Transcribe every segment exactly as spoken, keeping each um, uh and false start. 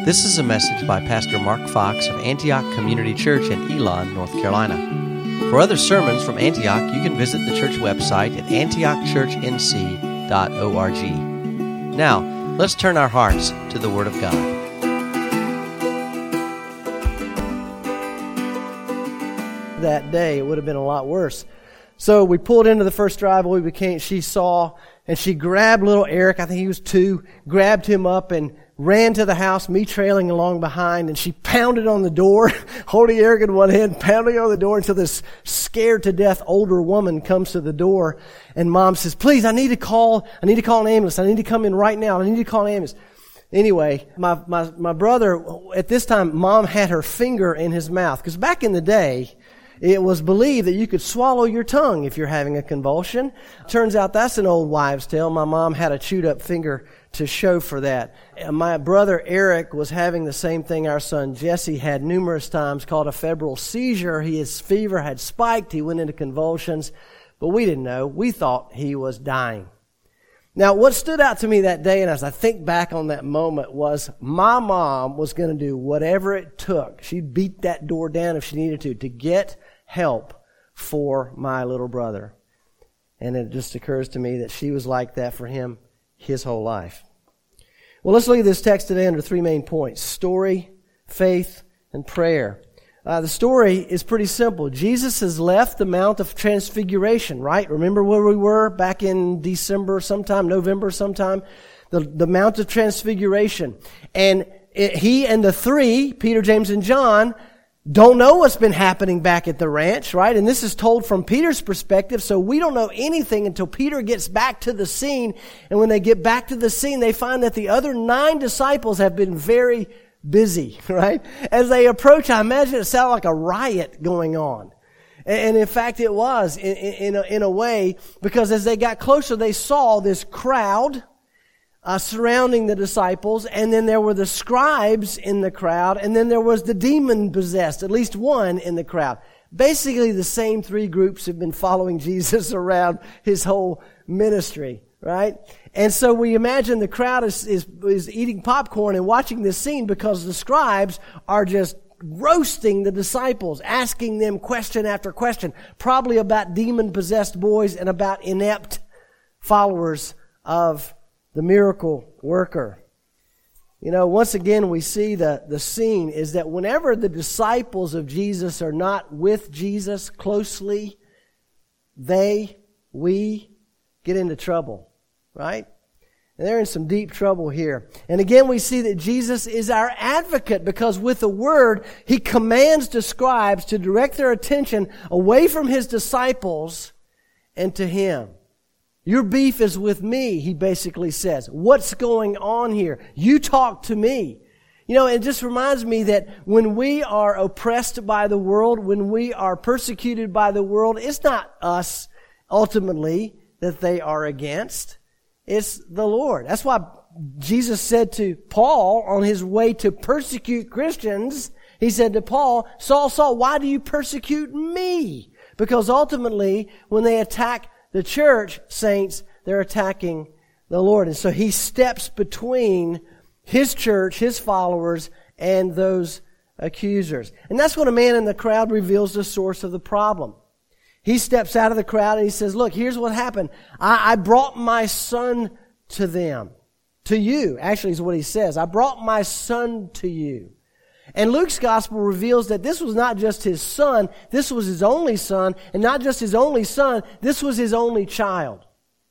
This is a message by Pastor Mark Fox of Antioch Community Church in Elon, North Carolina. For other sermons from Antioch, you can visit the church website at antioch church n c dot org. Now, let's turn our hearts to the Word of God. That day, it would have been a lot worse. So we pulled into the first driveway. We came, she saw, and she grabbed little Eric, I think he was two, grabbed him up and ran to the house, me trailing along behind, and she pounded on the door, holding Eric in one hand, pounding on the door until this scared to death older woman comes to the door, and Mom says, please, I need to call, I need to call an ambulance. I need to come in right now. I need to call an ambulance. Anyway, my, my, my brother, at this time, Mom had her finger in his mouth, because back in the day, it was believed that you could swallow your tongue if you're having a convulsion. Turns out that's an old wives' tale. My mom had a chewed up finger to show for that. My brother Eric was having the same thing our son Jesse had numerous times, called a febrile seizure. His fever had spiked. He went into convulsions, but we didn't know. We thought he was dying. Now, what stood out to me that day, and as I think back on that moment, was my mom was going to do whatever it took. She'd beat that door down if she needed to, to get help for my little brother. And it just occurs to me that she was like that for him his whole life. Well, let's look at this text today under three main points: story, faith, and prayer. Uh, the story is pretty simple. Jesus has left the Mount of Transfiguration, right? Remember where we were back in December sometime, November sometime? The, the Mount of Transfiguration. And it, he and the three, Peter, James, and John, don't know what's been happening back at the ranch, right? And this is told from Peter's perspective, so we don't know anything until Peter gets back to the scene. And when they get back to the scene, they find that the other nine disciples have been very busy, right? As they approach, I imagine it sounded like a riot going on. And in fact, it was in, in, a, in a way, because as they got closer, they saw this crowd uh, surrounding the disciples, and then there were the scribes in the crowd, and then there was the demon-possessed, at least one in the crowd. Basically, the same three groups have been following Jesus around his whole ministry, right? And so we imagine the crowd is, is, is eating popcorn and watching this scene because the scribes are just roasting the disciples, asking them question after question, probably about demon-possessed boys and about inept followers of the miracle worker. You know, once again, we see the, the scene is that whenever the disciples of Jesus are not with Jesus closely, they, we, get into trouble. Right? And they're in some deep trouble here. And again, we see that Jesus is our advocate because with the Word, He commands the scribes to direct their attention away from His disciples and to Him. Your beef is with me, He basically says. What's going on here? You talk to me. You know, it just reminds me that when we are oppressed by the world, when we are persecuted by the world, it's not us ultimately that they are against. It's the Lord. That's why Jesus said to Paul on his way to persecute Christians, He said to Paul, Saul, Saul, why do you persecute me? Because ultimately, when they attack the church, saints, they're attacking the Lord. And so He steps between His church, His followers, and those accusers. And that's when a man in the crowd reveals the source of the problem. He steps out of the crowd and he says, look, here's what happened. I, I brought my son to them. To you, actually is what he says. I brought my son to you. And Luke's gospel reveals that this was not just his son, this was his only son, and not just his only son, this was his only child.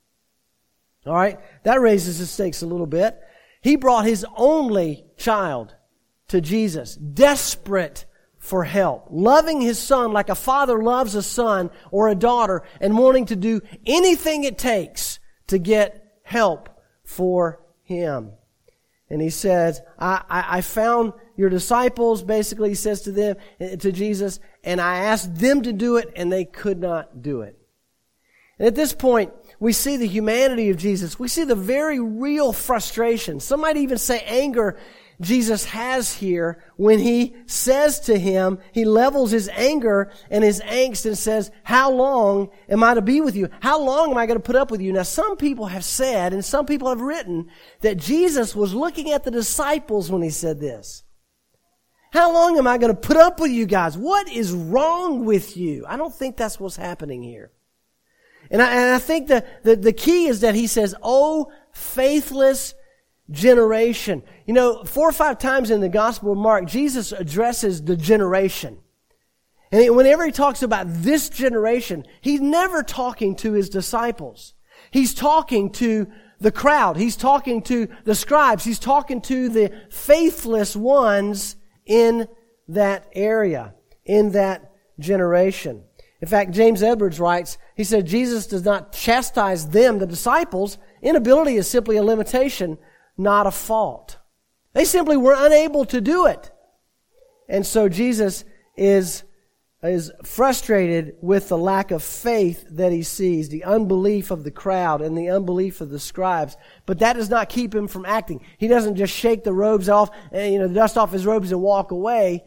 All right? That raises the stakes a little bit. He brought his only child to Jesus, desperate for help, loving his son like a father loves a son or a daughter, and wanting to do anything it takes to get help for him. And he says, I, I, I found your disciples, basically he says to them, to Jesus, and I asked them to do it, and they could not do it. And at this point, we see the humanity of Jesus. We see the very real frustration. Some might even say anger Jesus has here when he says to him, he levels his anger and his angst and says, how long am I to be with you? How long am I going to put up with you? Now, some people have said, and some people have written, that Jesus was looking at the disciples when he said this. How long am I going to put up with you guys? What is wrong with you? I don't think that's what's happening here. And I, and I think that the, the key is that he says, oh, faithless generation. You know, four or five times in the Gospel of Mark, Jesus addresses the generation. And whenever he talks about this generation, he's never talking to his disciples. He's talking to the crowd. He's talking to the scribes. He's talking to the faithless ones in that area, in that generation. In fact, James Edwards writes, he said, Jesus does not chastise them, the disciples. Inability is simply a limitation, not a fault. They simply were unable to do it. And so Jesus is, is frustrated with the lack of faith that he sees, the unbelief of the crowd and the unbelief of the scribes. But that does not keep him from acting. He doesn't just shake the robes off, and, you know, the dust off his robes and walk away.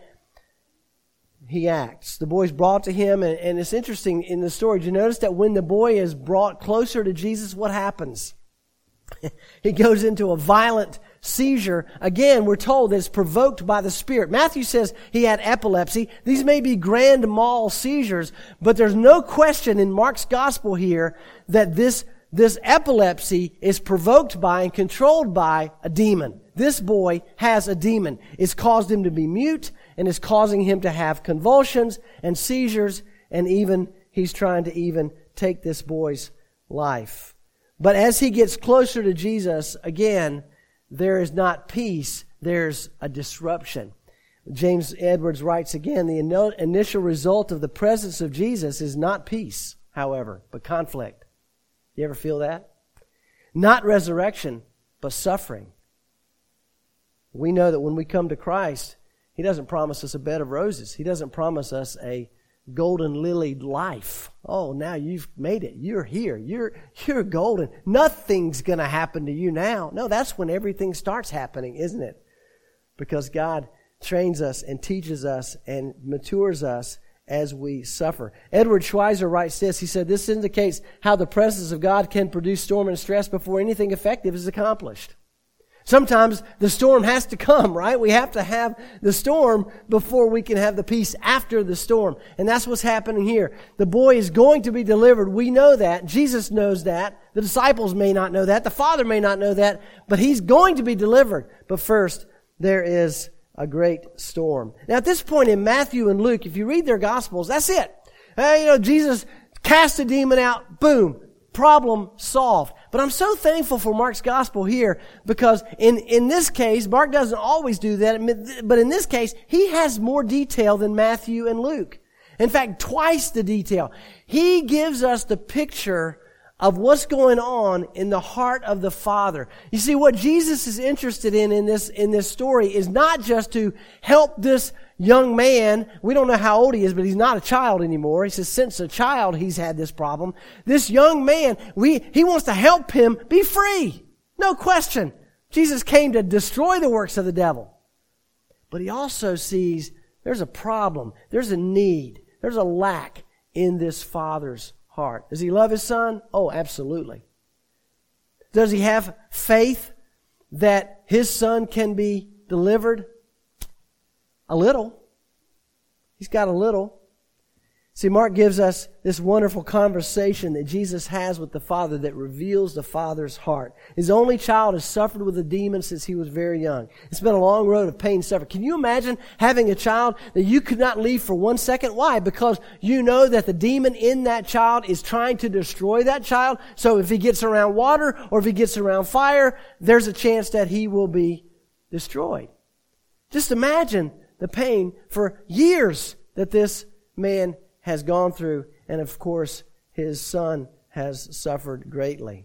He acts. The boy's brought to him, and, and it's interesting in the story. Did you notice that when the boy is brought closer to Jesus, what happens? He goes into a violent seizure. Again, we're told that it's provoked by the Spirit. Matthew says he had epilepsy. These may be grand mal seizures, but there's no question in Mark's gospel here that this, this epilepsy is provoked by and controlled by a demon. This boy has a demon. It's caused him to be mute, and is causing him to have convulsions and seizures, and even he's trying to even take this boy's life. But as he gets closer to Jesus, again, there is not peace, there's a disruption. James Edwards writes again, the initial result of the presence of Jesus is not peace, however, but conflict. You ever feel that? Not resurrection, but suffering. We know that when we come to Christ, He doesn't promise us a bed of roses. He doesn't promise us a golden lilied life. Oh, now you've made it. You're here. You're, you're golden. Nothing's going to happen to you now. No, that's when everything starts happening, isn't it? Because God trains us and teaches us and matures us as we suffer. Edward Schweizer writes this. He said, this indicates how the presence of God can produce storm and stress before anything effective is accomplished. Sometimes the storm has to come, right? We have to have the storm before we can have the peace after the storm. And that's what's happening here. The boy is going to be delivered. We know that. Jesus knows that. The disciples may not know that. The Father may not know that. But He's going to be delivered. But first, there is a great storm. Now, at this point in Matthew and Luke, if you read their Gospels, that's it. Uh, you know, Jesus cast a demon out. Boom. Problem solved. But I'm so thankful for Mark's gospel here because in, in this case, Mark doesn't always do that, but in this case, he has more detail than Matthew and Luke. In fact, twice the detail. He gives us the picture of what's going on in the heart of the Father. You see, what Jesus is interested in in this, in this story is not just to help this young man. We don't know how old he is, but he's not a child anymore. He says since a child he's had this problem. This young man, we, he wants to help him be free. No question. Jesus came to destroy the works of the devil. But he also sees there's a problem. There's a need. There's a lack in this father's heart. Does he love his son? Oh, absolutely. Does he have faith that his son can be delivered? A little. He's got a little. See, Mark gives us this wonderful conversation that Jesus has with the Father that reveals the Father's heart. His only child has suffered with a demon since he was very young. It's been a long road of pain and suffering. Can you imagine having a child that you could not leave for one second? Why? Because you know that the demon in that child is trying to destroy that child. So if he gets around water or if he gets around fire, there's a chance that he will be destroyed. Just imagine the pain for years that this man has gone through, and of course, his son has suffered greatly.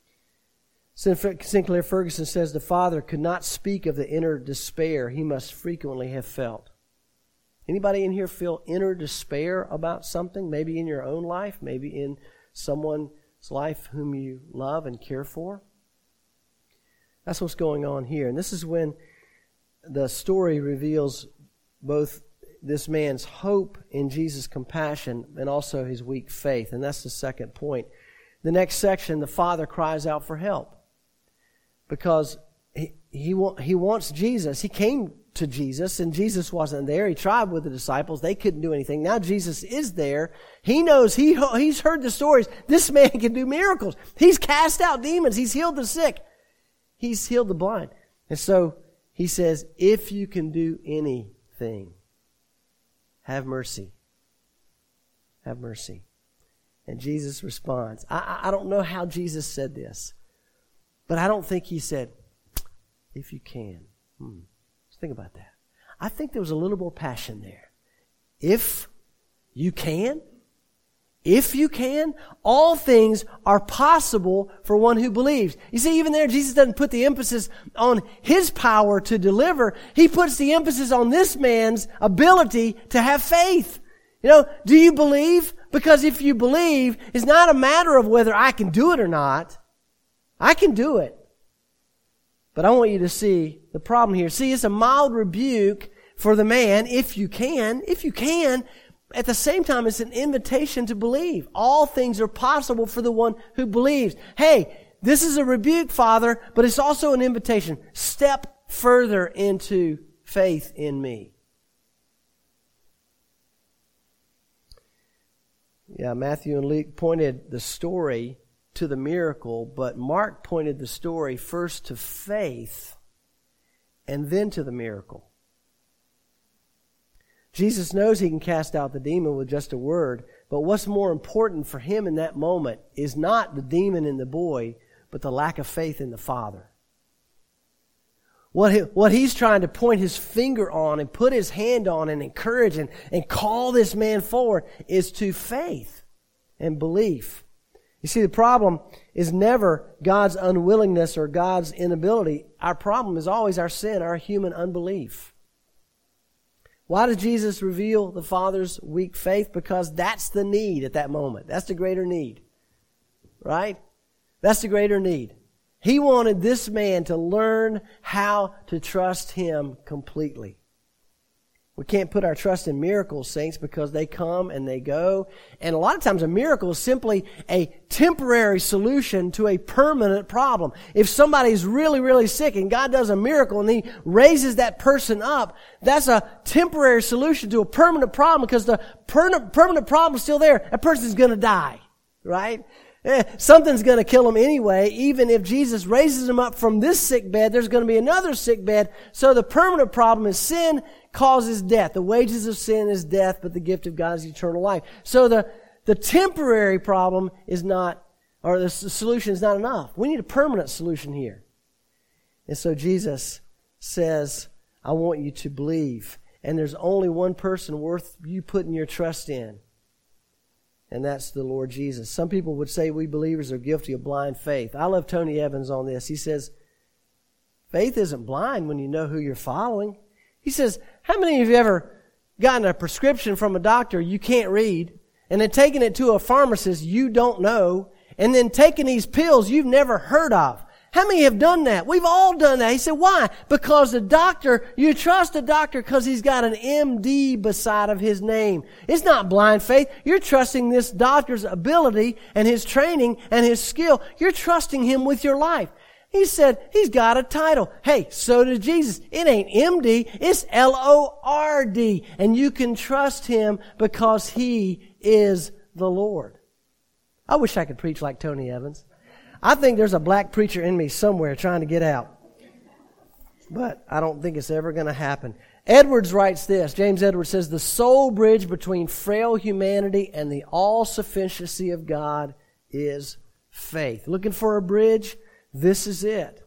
Sinclair Ferguson says the father could not speak of the inner despair he must frequently have felt. Anybody in here feel inner despair about something? Maybe in your own life, maybe in someone's life whom you love and care for? That's what's going on here. And this is when the story reveals both this man's hope in Jesus' compassion and also his weak faith. And that's the second point. The next section, the father cries out for help. Because he, he, he wants Jesus. He came to Jesus and Jesus wasn't there. He tried with the disciples. They couldn't do anything. Now Jesus is there. He knows, he, he's heard the stories. This man can do miracles. He's cast out demons. He's healed the sick. He's healed the blind. And so he says, if you can do anything, have mercy. Have mercy. And Jesus responds. I, I don't know how Jesus said this, but I don't think he said, if you can. Hmm. Let's think about that. I think there was a little more passion there. If you can, if you can, all things are possible for one who believes. You see, even there, Jesus doesn't put the emphasis on his power to deliver. He puts the emphasis on this man's ability to have faith. You know, do you believe? Because if you believe, it's not a matter of whether I can do it or not. I can do it. But I want you to see the problem here. See, it's a mild rebuke for the man, if you can, if you can. At the same time, it's an invitation to believe. All things are possible for the one who believes. Hey, this is a rebuke, Father, but it's also an invitation. Step further into faith in me. Yeah, Matthew and Luke pointed the story to the miracle, but Mark pointed the story first to faith and then to the miracle. Jesus knows he can cast out the demon with just a word, but what's more important for him in that moment is not the demon in the boy, but the lack of faith in the Father. What, he, what he's trying to point his finger on and put his hand on and encourage and, and call this man forward is to faith and belief. You see, the problem is never God's unwillingness or God's inability. Our problem is always our sin, our human unbelief. Why did Jesus reveal the Father's weak faith? Because that's the need at that moment. That's the greater need. Right? That's the greater need. He wanted this man to learn how to trust Him completely. We can't put our trust in miracles, saints, because they come and they go. And a lot of times a miracle is simply a temporary solution to a permanent problem. If somebody's really, really sick and God does a miracle and He raises that person up, that's a temporary solution to a permanent problem, because the per- permanent problem is still there. That person's going to die, right? Eh, something's going to kill him anyway. Even if Jesus raises him up from this sick bed, there's going to be another sick bed. So the permanent problem is sin causes death. The wages of sin is death, but the gift of God is eternal life. So the, the temporary problem is not, or the solution is not enough. We need a permanent solution here. And so Jesus says, I want you to believe. And there's only one person worth you putting your trust in. And that's the Lord Jesus. Some people would say we believers are guilty of blind faith. I love Tony Evans on this. He says, faith isn't blind when you know who you're following. He says, how many of you ever gotten a prescription from a doctor you can't read, and then taken it to a pharmacist you don't know, and then taking these pills you've never heard of? How many have done that? We've all done that. He said, why? Because the doctor, you trust the doctor because he's got an M D beside of his name. It's not blind faith. You're trusting this doctor's ability and his training and his skill. You're trusting him with your life. He said, he's got a title. Hey, so did Jesus. It ain't M D, it's L O R D. And you can trust him because he is the Lord. I wish I could preach like Tony Evans. I think there's a black preacher in me somewhere trying to get out. But I don't think it's ever going to happen. Edwards writes this. James Edwards says, the sole bridge between frail humanity and the all-sufficiency of God is faith. Looking for a bridge? This is it.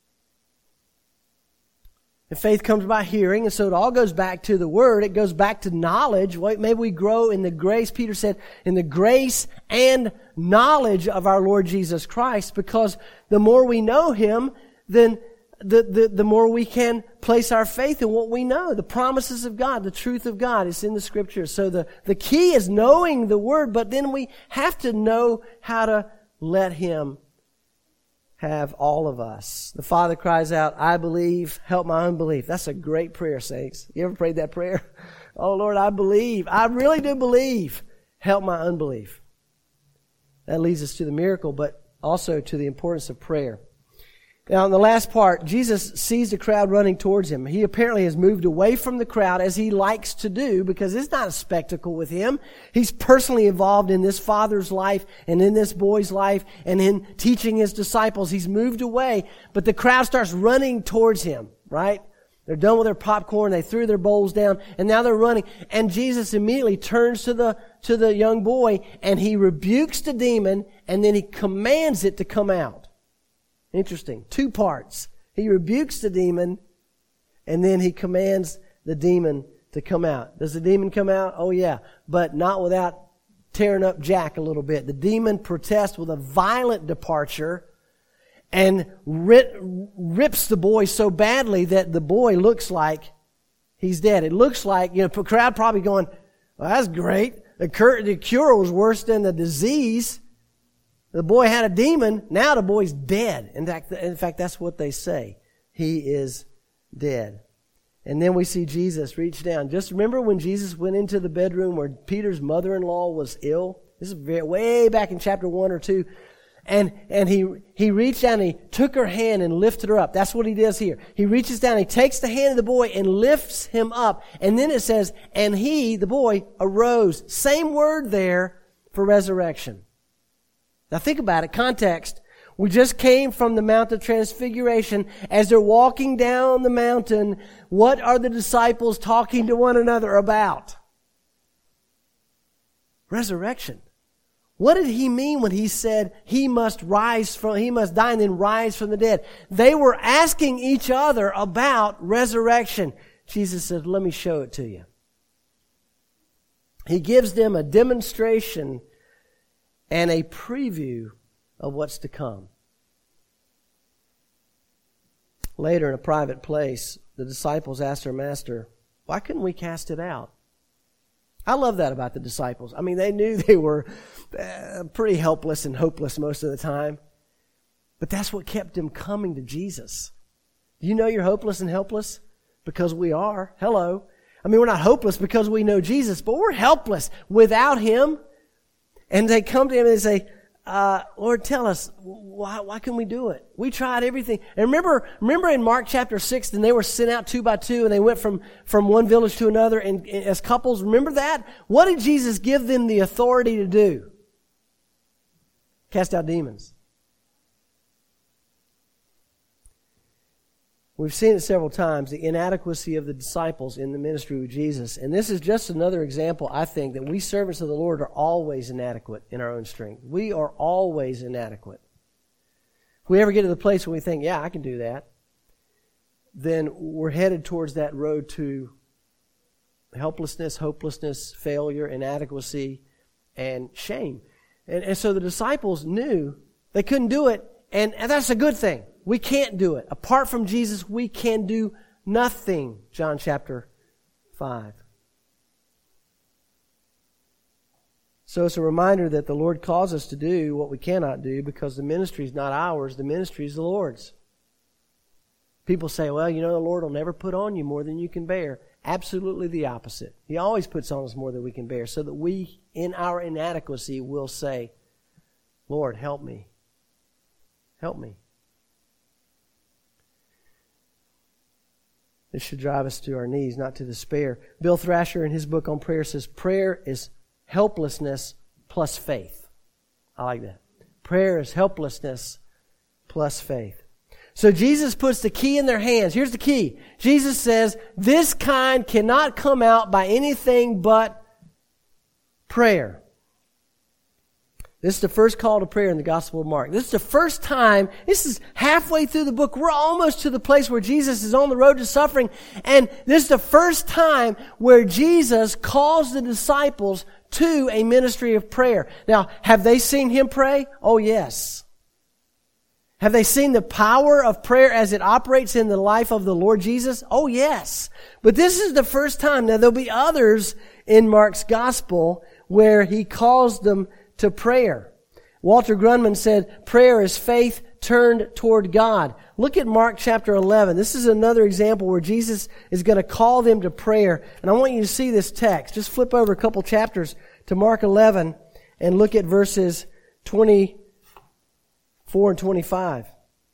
And faith comes by hearing, and so it all goes back to the Word. It goes back to knowledge. Maybe we grow in the grace, Peter said, in the grace and knowledge of our Lord Jesus Christ, because the more we know Him, then the, the, the more we can place our faith in what we know. The promises of God, the truth of God is in the Scriptures. So the, the key is knowing the Word, but then we have to know how to let Him have all of us. The Father cries out, I believe, help my unbelief. That's a great prayer, saints. You ever prayed that prayer? Oh, Lord, I believe. I really do believe. Help my unbelief. That leads us to the miracle, but also to the importance of prayer. Now, in the last part, Jesus sees the crowd running towards him. He apparently has moved away from the crowd, as he likes to do, because it's not a spectacle with him. He's personally involved in this father's life and in this boy's life and in teaching his disciples. He's moved away, but the crowd starts running towards him, right? They're done with their popcorn. They threw their bowls down, and now they're running. And Jesus immediately turns to the to the young boy, and he rebukes the demon, and then he commands it to come out. Interesting. Two parts. He rebukes the demon, and then he commands the demon to come out. Does the demon come out? Oh, yeah. But not without tearing up Jack a little bit. The demon protests with a violent departure and rip, rips the boy so badly that the boy looks like he's dead. It looks like, you know, the crowd probably going, well, that's great. The cure, the cure was worse than the disease. The boy had a demon. Now the boy's dead. In fact, in fact, that's what they say. He is dead. And then we see Jesus reach down. Just remember when Jesus went into the bedroom where Peter's mother-in-law was ill? This is very, way back in chapter one or two. And, and he, he reached down and he took her hand and lifted her up. That's what he does here. He reaches down, he takes the hand of the boy and lifts him up. And then it says, and he, the boy, arose. Same word there for resurrection. Now think about it, context. We just came from the Mount of Transfiguration. As they're walking down the mountain, what are the disciples talking to one another about? Resurrection. What did he mean when he said he must rise from, he must die and then rise from the dead? They were asking each other about resurrection. Jesus said, let me show it to you. He gives them a demonstration and a preview of what's to come. Later, in a private place, the disciples asked their master, why couldn't we cast it out? I love that about the disciples. I mean, they knew they were uh, pretty helpless and hopeless most of the time. But that's what kept them coming to Jesus. Do you know you're hopeless and helpless? Because we are. Hello. I mean, we're not hopeless because we know Jesus, but we're helpless without Him. And they come to Him and they say, uh, Lord, tell us, why, why can we do it? We tried everything. And remember, remember in Mark chapter six, and they were sent out two by two, and they went from, from one village to another and, and as couples. Remember that? What did Jesus give them the authority to do? Cast out demons. We've seen it several times, the inadequacy of the disciples in the ministry with Jesus. And this is just another example, I think, that we servants of the Lord are always inadequate in our own strength. We are always inadequate. If we ever get to the place where we think, yeah, I can do that, then we're headed towards that road to helplessness, hopelessness, failure, inadequacy, and shame. And, and so the disciples knew they couldn't do it, and, and that's a good thing. We can't do it. Apart from Jesus, we can do nothing. John chapter five. So it's a reminder that the Lord calls us to do what we cannot do because the ministry is not ours. The ministry is the Lord's. People say, well, you know, the Lord will never put on you more than you can bear. Absolutely the opposite. He always puts on us more than we can bear so that we, in our inadequacy, will say, Lord, help me. Help me. This should drive us to our knees, not to despair. Bill Thrasher, in his book on prayer, says prayer is helplessness plus faith. I like that. Prayer is helplessness plus faith. So Jesus puts the key in their hands. Here's the key. Jesus says, this kind cannot come out by anything but prayer. This is the first call to prayer in the Gospel of Mark. This is the first time, this is halfway through the book. We're almost to the place where Jesus is on the road to suffering. And this is the first time where Jesus calls the disciples to a ministry of prayer. Now, have they seen Him pray? Oh, yes. Have they seen the power of prayer as it operates in the life of the Lord Jesus? Oh, yes. But this is the first time. Now, there'll be others in Mark's Gospel where He calls them to prayer. Walter Grunman said, prayer is faith turned toward God. Look at Mark chapter eleven. This is another example where Jesus is going to call them to prayer. And I want you to see this text. Just flip over a couple chapters to Mark eleven and look at verses twenty-four and twenty-five.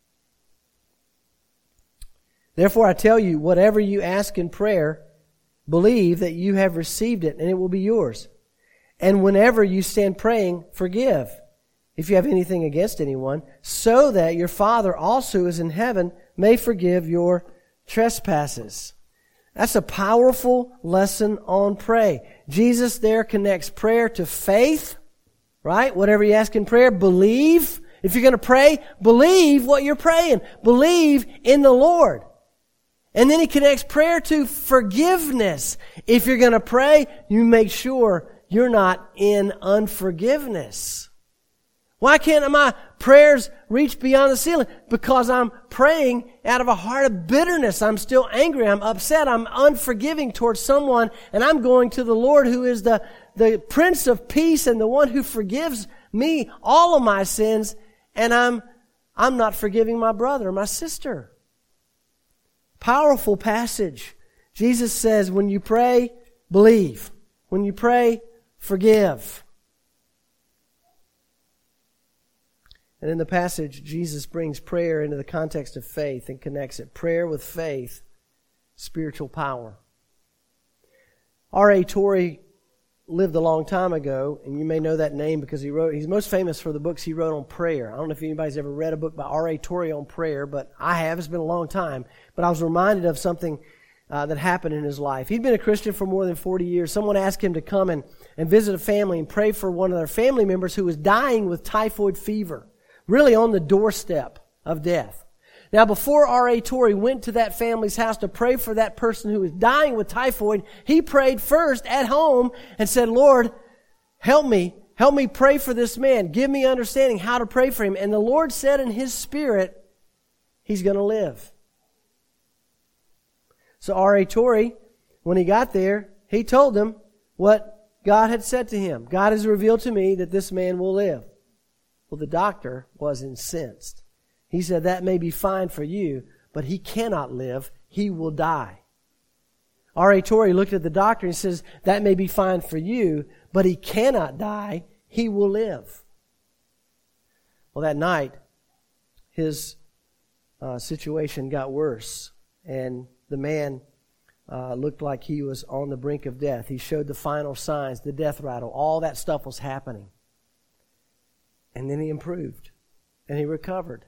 Therefore I tell you, whatever you ask in prayer, believe that you have received it, and it will be yours. And whenever you stand praying, forgive, if you have anything against anyone, so that your Father also is in heaven may forgive your trespasses. That's a powerful lesson on pray. Jesus there connects prayer to faith, right? Whatever you ask in prayer, believe. If you're going to pray, believe what you're praying. Believe in the Lord. And then he connects prayer to forgiveness. If you're going to pray, you make sure you're not in unforgiveness. Why can't my prayers reach beyond the ceiling? Because I'm praying out of a heart of bitterness. I'm still angry. I'm upset. I'm unforgiving towards someone. And I'm going to the Lord who is the, the Prince of Peace and the one who forgives me all of my sins. And I'm, I'm not forgiving my brother or my sister. Powerful passage. Jesus says, when you pray, believe. When you pray, forgive. And in the passage, Jesus brings prayer into the context of faith and connects it. Prayer with faith, spiritual power. R A Torrey lived a long time ago, and you may know that name because he wrote, he's most famous for the books he wrote on prayer. I don't know if anybody's ever read a book by R A Torrey on prayer, but I have. It's been a long time. But I was reminded of something uh, that happened in his life. He'd been a Christian for more than forty years. Someone asked him to come and, and visit a family and pray for one of their family members who was dying with typhoid fever, really on the doorstep of death. Now, before R A Torrey went to that family's house to pray for that person who was dying with typhoid, he prayed first at home and said, Lord, help me. Help me pray for this man. Give me understanding how to pray for him. And the Lord said in His Spirit, he's going to live. So R A Torrey, when he got there, he told them what God had said to him. God has revealed to me that this man will live. Well, the doctor was incensed. He said, that may be fine for you, but he cannot live. He will die. R A Torrey looked at the doctor and says, that may be fine for you, but he cannot die. He will live. Well, that night, his uh, situation got worse, and the man uh, looked like he was on the brink of death. He showed the final signs, the death rattle. All that stuff was happening. And then he improved, and he recovered.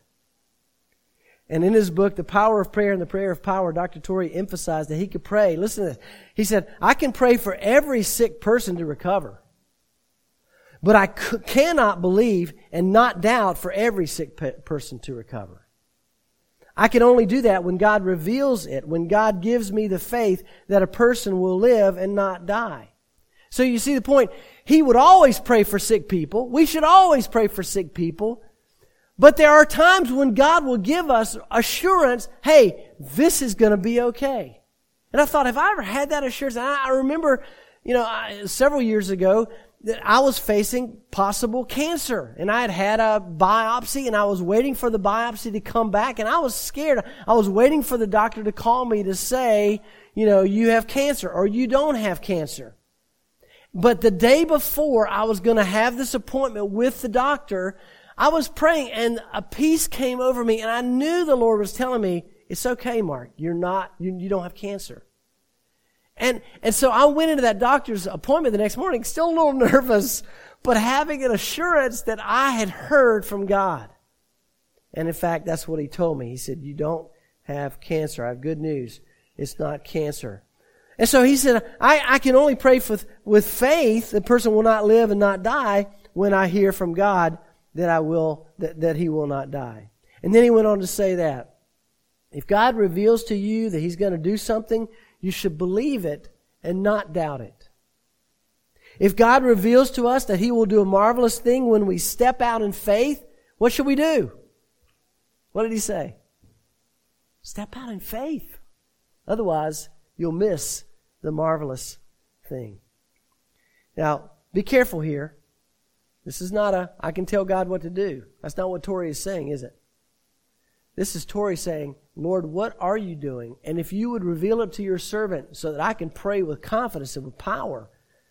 And in his book, The Power of Prayer and the Prayer of Power, Doctor Torrey emphasized that he could pray. Listen to this. He said, I can pray for every sick person to recover. But I c- cannot believe and not doubt for every sick pe- person to recover. I can only do that when God reveals it, when God gives me the faith that a person will live and not die. So you see the point. He would always pray for sick people. We should always pray for sick people. But there are times when God will give us assurance, hey, this is going to be okay. And I thought, have I ever had that assurance? And I, I remember, you know, I, several years ago, that I was facing possible cancer. And I had had a biopsy, and I was waiting for the biopsy to come back. And I was scared. I was waiting for the doctor to call me to say, you know, you have cancer or you don't have cancer. But the day before I was going to have this appointment with the doctor, I was praying and a peace came over me, and I knew the Lord was telling me, it's okay, Mark. You're not, you, you don't have cancer. And, and so I went into that doctor's appointment the next morning, still a little nervous, but having an assurance that I had heard from God. And in fact, that's what he told me. He said, you don't have cancer. I have good news. It's not cancer. And so he said, I, I can only pray with, with faith. The person will not live and not die when I hear from God that I will, that, that he will not die. And then he went on to say that if God reveals to you that He's going to do something, you should believe it and not doubt it. If God reveals to us that He will do a marvelous thing when we step out in faith, what should we do? What did He say? Step out in faith. Otherwise, you'll miss the marvelous thing. Now, be careful here. This is not a, I can tell God what to do. That's not what Torrey is saying, is it? This is Tori saying, Lord, what are you doing? And if you would reveal it to your servant so that I can pray with confidence and with power.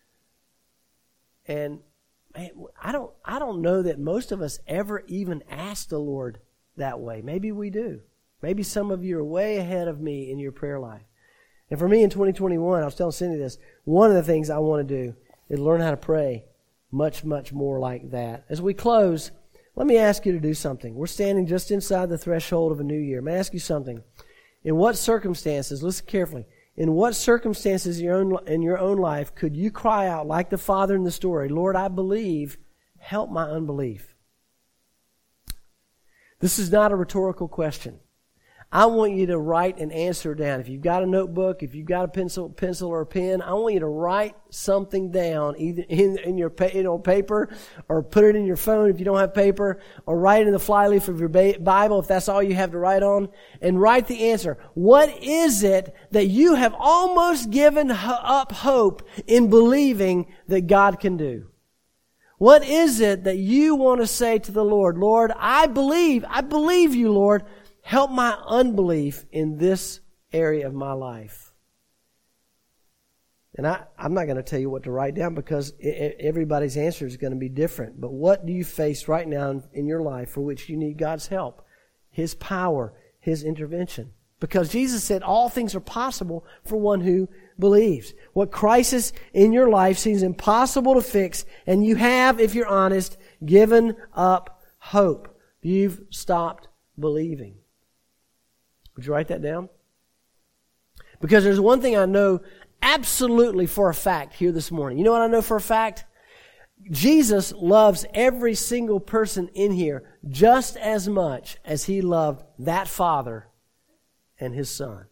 And man, I don't, I don't know that most of us ever even ask the Lord that way. Maybe we do. Maybe some of you are way ahead of me in your prayer life. And for me in twenty twenty-one, I was telling Cindy this, one of the things I want to do is learn how to pray much, much more like that. As we close, let me ask you to do something. We're standing just inside the threshold of a new year. May I ask you something? In what circumstances, listen carefully, in what circumstances in your own, in your own life could you cry out like the father in the story, Lord, I believe, help my unbelief? This is not a rhetorical question. I want you to write an answer down. If you've got a notebook, if you've got a pencil, pencil or a pen, I want you to write something down, either in, in your you know, paper, or put it in your phone if you don't have paper, or write it in the flyleaf of your Bible if that's all you have to write on, and write the answer. What is it that you have almost given up hope in believing that God can do? What is it that you want to say to the Lord? Lord, I believe, I believe you, Lord. Help my unbelief in this area of my life. And I, I'm not going to tell you what to write down because it, everybody's answer is going to be different. But what do you face right now in, in your life for which you need God's help? His power, His intervention. Because Jesus said all things are possible for one who believes. What crisis in your life seems impossible to fix, and you have, if you're honest, given up hope. You've stopped believing. Would you write that down? Because there's one thing I know absolutely for a fact here this morning. You know what I know for a fact? Jesus loves every single person in here just as much as He loved that father and his son.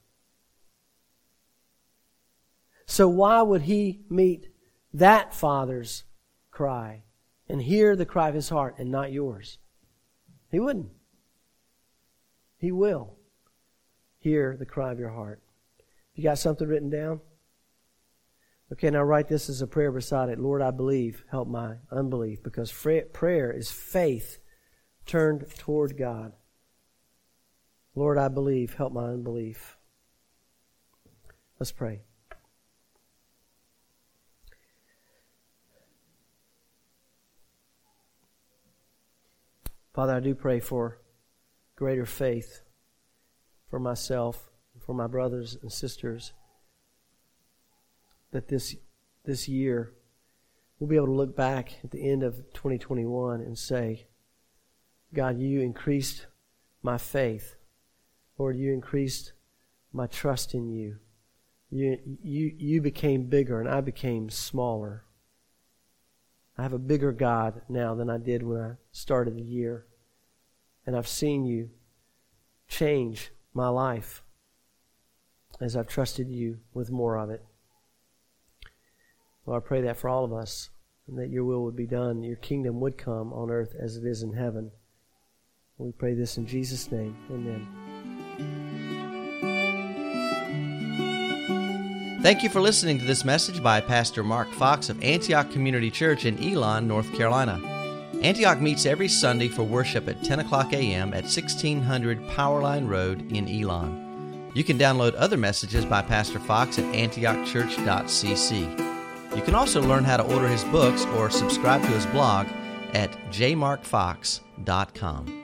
So why would He meet that father's cry and hear the cry of his heart and not yours? He wouldn't. He will hear the cry of your heart. You got something written down? Okay, now write this as a prayer beside it. Lord, I believe. Help my unbelief. Because prayer is faith turned toward God. Lord, I believe. Help my unbelief. Let's pray. Father, I do pray for greater faith for myself, for my brothers and sisters, that this this year we'll be able to look back at the end of twenty twenty-one and say, God, you increased my faith. Lord, you increased my trust in you. You, you, you became bigger and I became smaller. I have a bigger God now than I did when I started the year. And I've seen you change my life as I've trusted you with more of it. Lord, I pray that for all of us, and that your will would be done, your kingdom would come on earth as it is in heaven. We pray this in Jesus' name. Amen. Thank you for listening to this message by Pastor Mark Fox of Antioch Community Church in Elon, North Carolina. Antioch meets every Sunday for worship at ten o'clock a.m. at sixteen hundred Powerline Road in Elon. You can download other messages by Pastor Fox at antioch church dot c c. You can also learn how to order his books or subscribe to his blog at j mark fox dot com.